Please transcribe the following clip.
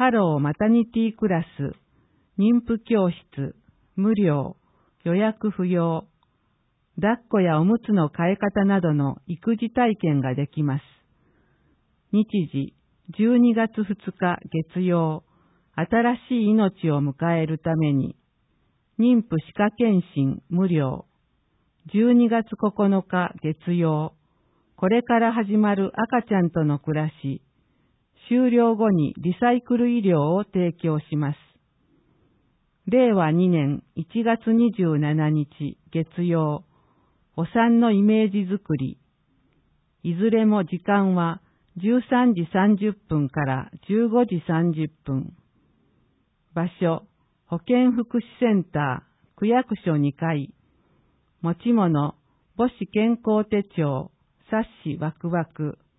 ハローマタニティクラス、妊婦教室、無料、予約不要、抱っこやおむつの替え方などの育児体験ができます。日時、12月2日月曜、新しい命を迎えるために、妊婦歯科検診無料、12月9日月曜、これから始まる赤ちゃんとの暮らし、終了後にリサイクル医療を提供します。令和2年1月27日月曜、お産のイメージ作り。いずれも時間は13時30分から15時30分。場所、保健福祉センター、区役所2階。持ち物、母子健康手帳、冊子ワクワク。